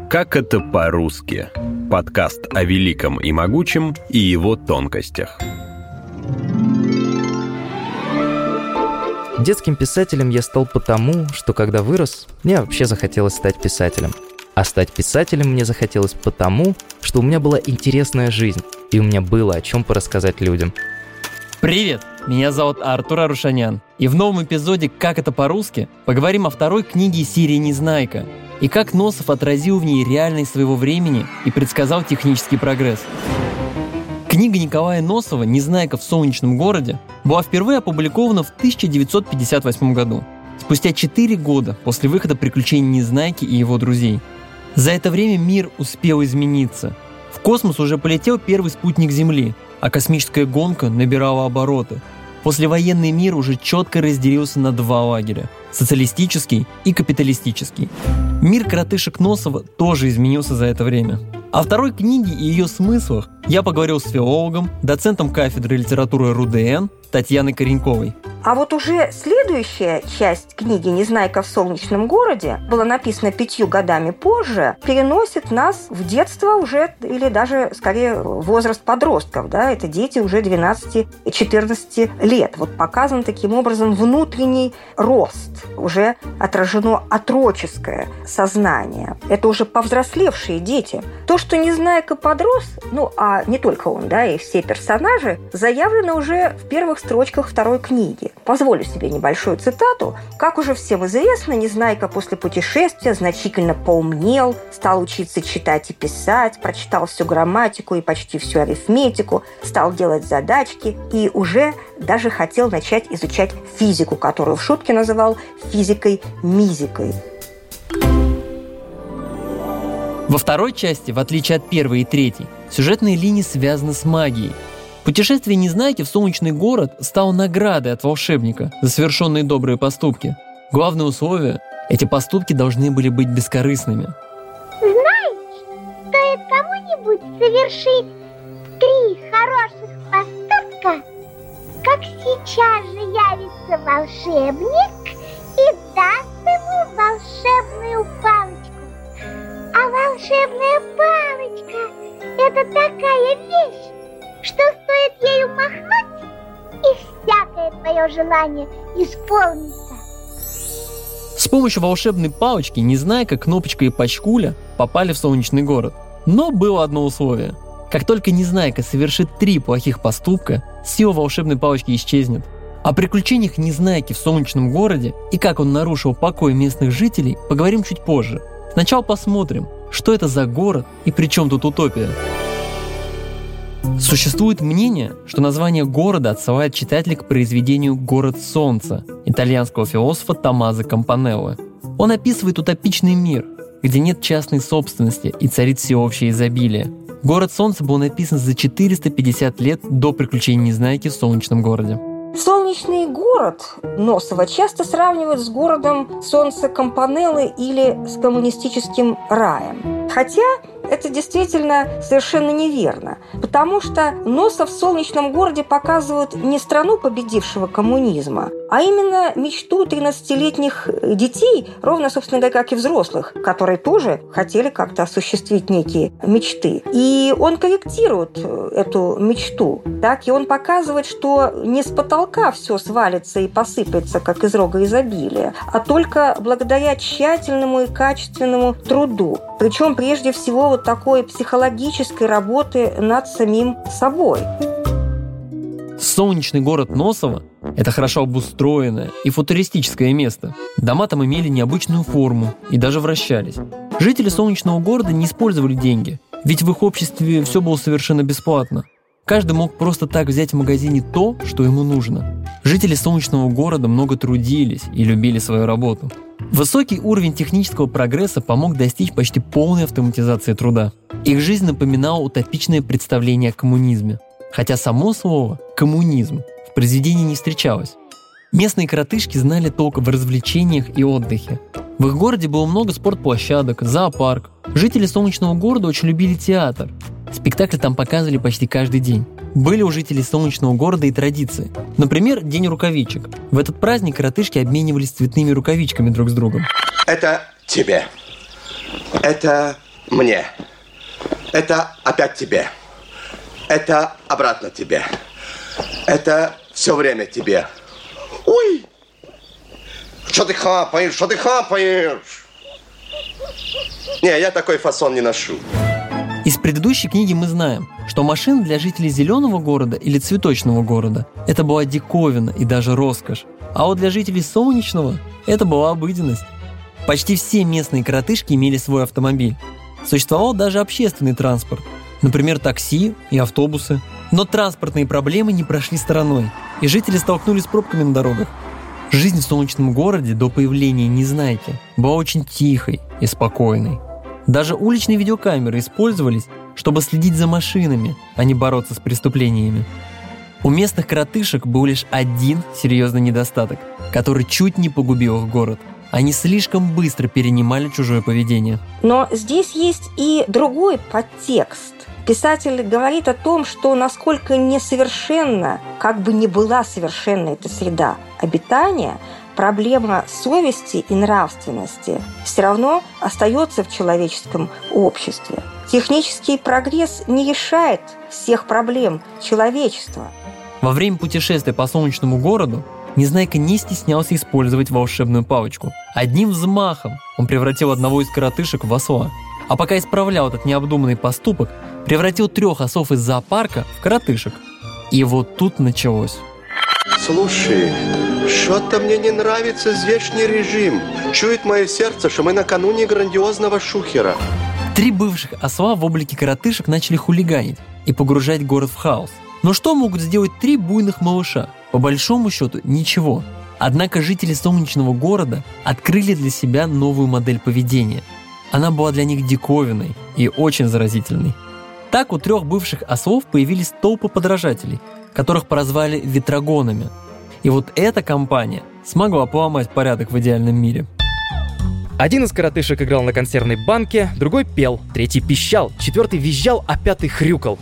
Как это по-русски? Подкаст о великом и могучем и его тонкостях. Детским писателем я стал потому, что когда вырос, мне вообще захотелось стать писателем. А стать писателем мне захотелось потому, что у меня была интересная жизнь, и у меня было о чем порассказать людям. Привет! Меня зовут Артур Арушанян. И в новом эпизоде «Как это по-русски» поговорим о второй книге серии «Незнайка» и как Носов отразил в ней реальность своего времени и предсказал технический прогресс. Книга Николая Носова «Незнайка в солнечном городе» была впервые опубликована в 1958 году, спустя 4 года после выхода «Приключений Незнайки и его друзей». За это время мир успел измениться. В космос уже полетел первый спутник Земли, а космическая гонка набирала обороты. Послевоенный мир уже четко разделился на два лагеря – социалистический и капиталистический. Мир коротышек Носова тоже изменился за это время. О второй книге и ее смыслах я поговорил с филологом, доцентом кафедры литературы РУДН Татьяной Кореньковой. А вот уже следующая часть книги «Незнайка в солнечном городе» была написана 5 годами позже, переносит нас в детство уже, или даже, скорее, возраст подростков. Да? Это дети уже 12-14 лет. Вот показан таким образом внутренний рост. Уже отражено отроческое сознание. Это уже повзрослевшие дети. То, что Незнайка подрос, а не только он, да, и все персонажи, заявлено уже в первых строчках второй книги. Позволю себе небольшую цитату. Как уже всем известно, Незнайка после путешествия значительно поумнел, стал учиться читать и писать, прочитал всю грамматику и почти всю арифметику, стал делать задачки и даже хотел начать изучать физику, которую в шутке называл физикой-мизикой. Во второй части, в отличие от первой и третьей, сюжетные линии связаны с магией. Путешествие Незнайки в солнечный город стало наградой от волшебника за совершенные добрые поступки. Главное условие – эти поступки должны были быть бескорыстными. Знаешь, стоит кому-нибудь совершить 3 хороших поступка, как сейчас же явится волшебник и даст ему волшебную палочку. А волшебная палочка – это такая вещь, что стоит ею махнуть, и всякое твое желание исполнится. С помощью волшебной палочки Незнайка, Кнопочка и Пачкуля попали в солнечный город. Но было одно условие. Как только Незнайка совершит 3 плохих поступка, сила волшебной палочки исчезнет. О приключениях Незнайки в солнечном городе и как он нарушил покой местных жителей поговорим чуть позже. Сначала посмотрим, что это за город и при чем тут утопия. Существует мнение, что название города отсылает читателя к произведению «Город солнца» итальянского философа Томмазо Кампанеллы. Он описывает утопичный мир, где нет частной собственности и царит всеобщее изобилие. «Город солнца» был написан за 450 лет до приключений Незнайки в солнечном городе. Солнечный город Носова часто сравнивают с городом солнца Кампанеллы или с коммунистическим раем. Хотя это действительно совершенно неверно, потому что Носов в солнечном городе показывает не страну победившего коммунизма, а именно мечту 13-летних детей, ровно, собственно говоря, как и взрослых, которые тоже хотели как-то осуществить некие мечты. И он корректирует эту мечту, так, и он показывает, что не с потолка все свалится и посыпется, как из рога изобилия, а только благодаря тщательному и качественному труду. Причем прежде всего вот такой психологической работы над самим собой. Солнечный город Носова – это хорошо обустроенное и футуристическое место. Дома там имели необычную форму и даже вращались. Жители солнечного города не использовали деньги, ведь в их обществе все было совершенно бесплатно. Каждый мог просто так взять в магазине то, что ему нужно. Жители солнечного города много трудились и любили свою работу. Высокий уровень технического прогресса помог достичь почти полной автоматизации труда. Их жизнь напоминала утопичное представление о коммунизме, хотя само слово «коммунизм» в произведении не встречалось. Местные коротышки знали толк в развлечениях и отдыхе. В их городе было много спортплощадок, зоопарк. Жители солнечного города очень любили театр. Спектакли там показывали почти каждый день. Были у жителей солнечного города и традиции. Например, День рукавичек. В этот праздник коротышки обменивались цветными рукавичками друг с другом. Это тебе. Это Мне. Это опять тебе. Это обратно тебе. Это все время тебе. Ой! Что ты хапаешь? Что ты хапаешь? Не, я такой фасон не ношу. Из предыдущей книги мы знаем, что машина для жителей зеленого города или цветочного города – это была диковина и даже роскошь. А вот для жителей солнечного это была обыденность. Почти все местные коротышки имели свой автомобиль. Существовал даже общественный транспорт, например, такси и автобусы. Но транспортные проблемы не прошли стороной, и жители столкнулись с пробками на дорогах. Жизнь в солнечном городе до появления Незнайки была очень тихой и спокойной. Даже уличные видеокамеры использовались, чтобы следить за машинами, а не бороться с преступлениями. У местных коротышек был лишь один серьезный недостаток, который чуть не погубил их город. Они слишком быстро перенимали чужое поведение. Но здесь есть и другой подтекст. Писатель говорит о том, что насколько несовершенна, как бы ни была совершенна эта среда обитания, проблема совести и нравственности все равно остается в человеческом обществе. Технический прогресс не решает всех проблем человечества. Во время путешествия по солнечному городу Незнайка не стеснялся использовать волшебную палочку. Одним взмахом он превратил одного из коротышек в осла. А пока исправлял этот необдуманный поступок, превратил 3 осов из зоопарка в коротышек. И вот тут началось. Слушай, что-то мне не нравится здешний режим. Чует мое сердце, что мы накануне грандиозного шухера. 3 бывших осла в облике коротышек начали хулиганить и погружать город в хаос. Но что могут сделать 3 буйных малыша? По большому счету, ничего. Однако жители солнечного города открыли для себя новую модель поведения. Она была для них диковинной и очень заразительной. Так у 3 бывших ослов появились толпы подражателей, которых прозвали ветрогонами. И вот эта компания смогла поломать порядок в идеальном мире. Один из коротышек играл на консервной банке, другой пел, третий пищал, 4 визжал, а 5 хрюкал.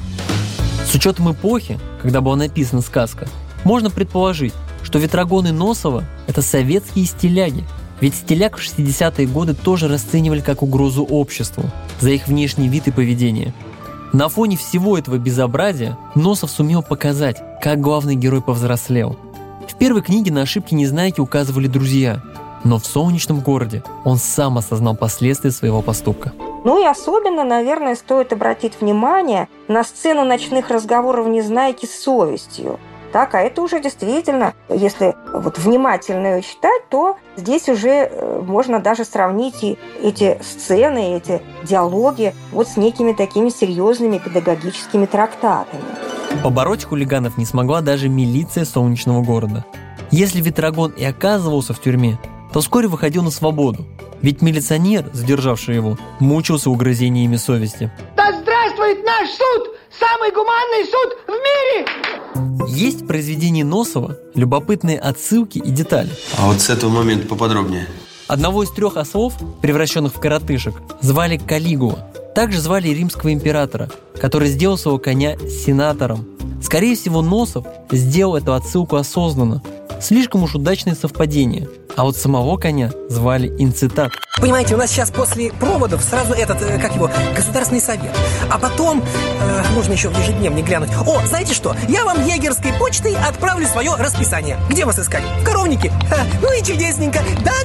С учетом эпохи, когда была написана сказка, можно предположить, что ветрогоны Носова – это советские стиляги. Ведь стиляг в 60-е годы тоже расценивали как угрозу обществу за их внешний вид и поведение. На фоне всего этого безобразия Носов сумел показать, как главный герой повзрослел. В первой книге на ошибки Незнайки указывали друзья, но в солнечном городе он сам осознал последствия своего поступка. Ну и особенно, наверное, стоит обратить внимание на сцену ночных разговоров Незнайки с совестью. Так, а это уже действительно, если вот внимательно ее читать, то здесь уже можно даже сравнить и эти сцены, и эти диалоги вот с некими такими серьезными педагогическими трактатами. Побороть хулиганов не смогла даже милиция солнечного города. Если ветрогон и оказывался в тюрьме, то вскоре выходил на свободу. Ведь милиционер, задержавший его, мучился угрызениями совести. Да здравствует наш суд! Самый гуманный суд в мире! Есть в произведении Носова любопытные отсылки и детали. А вот с этого момента поподробнее. Одного из 3 ослов, превращенных в коротышек, звали Калигула. Также звали римского императора, который сделал своего коня сенатором. Скорее всего, Носов сделал эту отсылку осознанно. Слишком уж удачное совпадение. А вот самого коня звали Инцитат. Понимаете, у нас сейчас после проводов сразу Государственный совет. А потом нужно еще в ежедневник глянуть. О, знаете что? Я вам егерской почтой отправлю свое расписание. Где вас искать? В коровнике? Ну и чудесненько.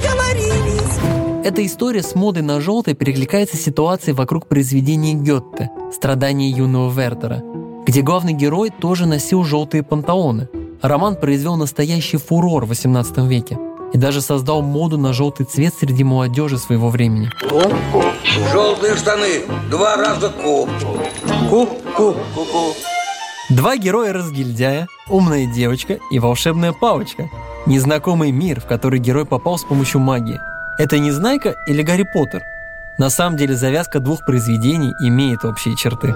Договорились. Эта история с модой на желтое перекликается с ситуацией вокруг произведения Гёте «Страдания юного Вертера», где главный герой тоже носил желтые панталоны. Роман произвел настоящий фурор в XVIII веке и даже создал моду на желтый цвет среди молодежи своего времени. Желтые штаны, 2 раза ку. Ку-ку-ку-ку. 2 героя-разгильдяя, умная девочка и волшебная палочка. Незнакомый мир, в который герой попал с помощью магии. Это Незнайка или Гарри Поттер? На самом деле завязка 2 произведений имеет общие черты.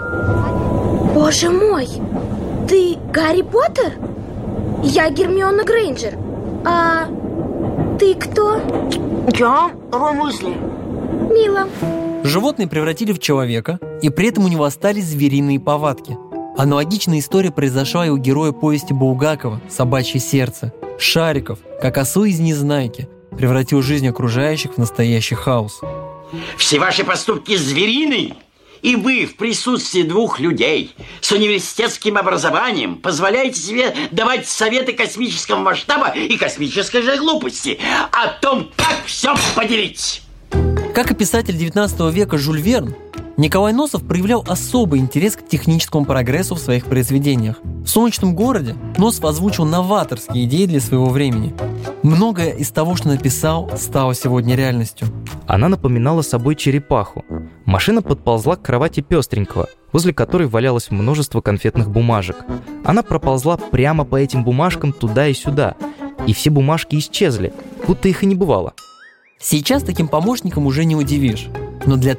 Боже мой! Ты Гарри Поттер? Я Гермиона Грейнджер. А ты кто? Я Рон Уизли. Мило. Животные превратили в человека, и при этом у него остались звериные повадки. Аналогичная история произошла и у героя повести Булгакова «Собачье сердце». Шариков, как осу из Незнайки, превратил жизнь окружающих в настоящий хаос. Все ваши поступки зверины. И вы в присутствии двух людей с университетским образованием позволяете себе давать советы космического масштаба и космической же глупости о том, как все поделить. Как и писатель 19 века Жюль Верн, Николай Носов проявлял особый интерес к техническому прогрессу в своих произведениях. В «Солнечном городе» Носов озвучил новаторские идеи для своего времени. Многое из того, что написал, стало сегодня реальностью. Она напоминала собой черепаху. Машина подползла к кровати пестренького, возле которой валялось множество конфетных бумажек. Она проползла прямо по этим бумажкам туда и сюда, и все бумажки исчезли, будто их и не бывало. Сейчас таким помощником уже не удивишь. Но для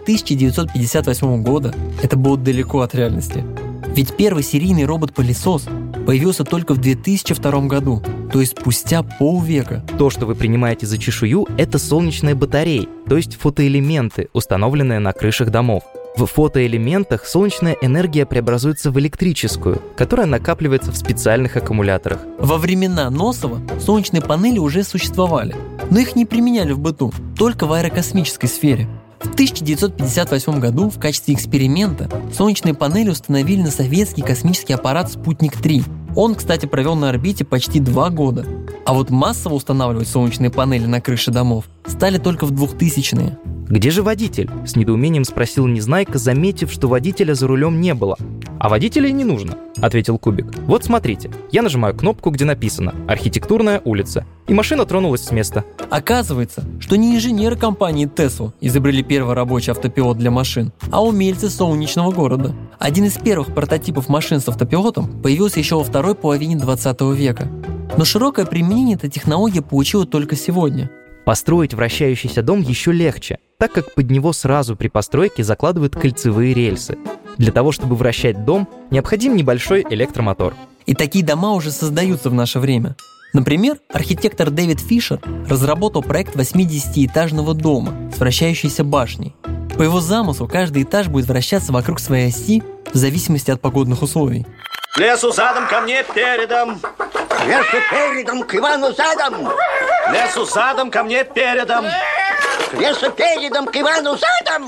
1958 года это было далеко от реальности. Ведь первый серийный робот-пылесос появился только в 2002 году, то есть спустя полвека. То, что вы принимаете за чешую, это солнечные батареи, то есть фотоэлементы, установленные на крышах домов. В фотоэлементах солнечная энергия преобразуется в электрическую, которая накапливается в специальных аккумуляторах. Во времена Носова солнечные панели уже существовали, но их не применяли в быту, только в аэрокосмической сфере. В 1958 году в качестве эксперимента солнечные панели установили на советский космический аппарат «Спутник-3». Он, кстати, провел на орбите почти 2 года. А вот массово устанавливать солнечные панели на крыше домов стали только в 2000-е. «Где же водитель?» – с недоумением спросил Незнайка, заметив, что водителя за рулем не было. «А водителя и не нужно», – ответил Кубик. «Вот смотрите, я нажимаю кнопку, где написано «Архитектурная улица», и машина тронулась с места». Оказывается, что не инженеры компании Tesla изобрели первый рабочий автопилот для машин, а умельцы солнечного города. Один из первых прототипов машин с автопилотом появился еще во второй половине 20 века. Но широкое применение эта технология получила только сегодня. Построить вращающийся дом еще легче, так как под него сразу при постройке закладывают кольцевые рельсы. Для того, чтобы вращать дом, необходим небольшой электромотор. И такие дома уже создаются в наше время. Например, архитектор Дэвид Фишер разработал проект 80-этажного дома с вращающейся башней. По его замыслу, каждый этаж будет вращаться вокруг своей оси в зависимости от погодных условий. К лесу задом, ко мне передом. К лесу передом, к Ивану задом. К лесу задом, ко мне передом. К лесу передом, к Ивану задом.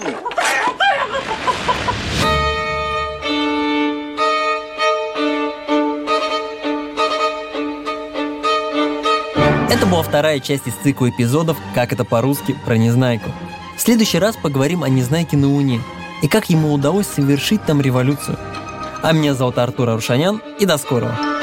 Это была вторая часть из цикла эпизодов «Как это по-русски» про Незнайку. В следующий раз поговорим о Незнайке на Луне и как ему удалось совершить там революцию. А меня зовут Артур Арушанян, и до скорого!